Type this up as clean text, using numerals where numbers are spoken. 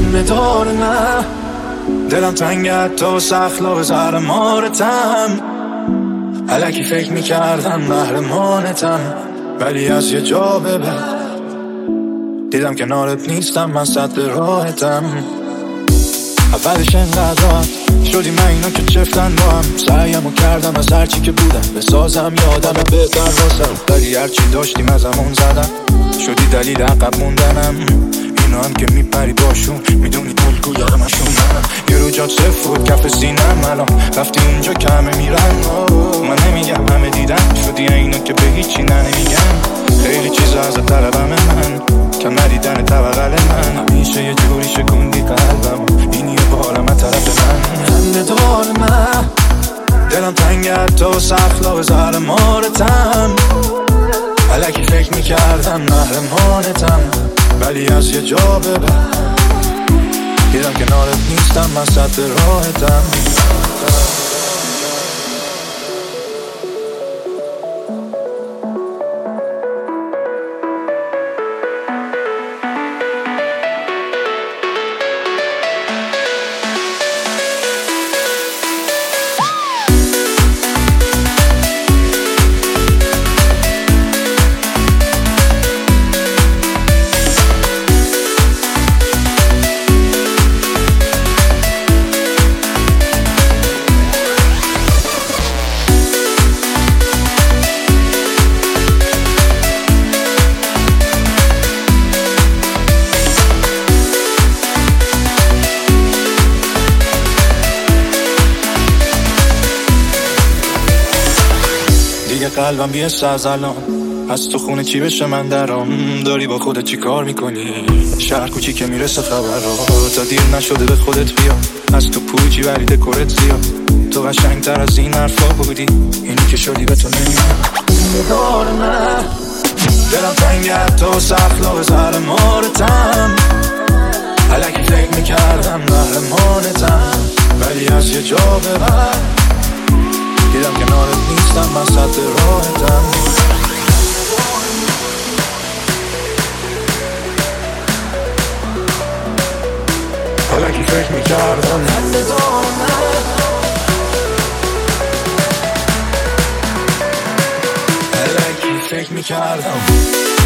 خنده دار نه، دلم تنگت تو سخلا زهر مارتم. الکی فکر میکردم محرمانتم، ولی از یه جا به بعد دیدم کنارت نیستم، من صد راحتم. اولش انقدر راحت شدی من اینا که چفتن با هم، سعیمو کردم از هرچی که بودم بسازم یادم بهتر واسم، ولی هرچی داشتیم از همون زدم، شدی دلیل عقب موندنم. اینا هم که میپری باشون میدونی الگوی همشون منم. یه رو جات صفر بود کف سینم، الان رفتی اونجا که همه میرن. من نمیگم همه دیدن، شدی اینا که به هیچی نمیگن. خیلی چیزا از طلبم من، کم ندیدن توقل من. همیشه یه جوری شکوندی قلبم، این یه بارم از طرف من. خنده دار من، دلم تنگت تو سخلا زهر مارتم. الکی فکر میکردم محرمانتم، ولی از یه جا به بعد دیدم کنارت نیستم، من صد راحتم. قلبم بیست از الان، از تو خونه چی بشه من درام. داری با خودت چی کار میکنی؟ شهر کوچی که میرسه خبر رو، تا دیر نشده به خودت بیا. از تو پوچی ولی دکورت زیاد، تو قشنگ تر از این حرفا بودی، اینی که شدی به تو نمیاد. ندار نه، دلم تنگت تو سخلا زهر مارتم. الکی فکر میکردم محرمانتم، ولی از یه جا به بعد دیدم کنارت نیستم، من صد راحتم. الکی فکر میکردم خنده دار من، الکی فکر میکردم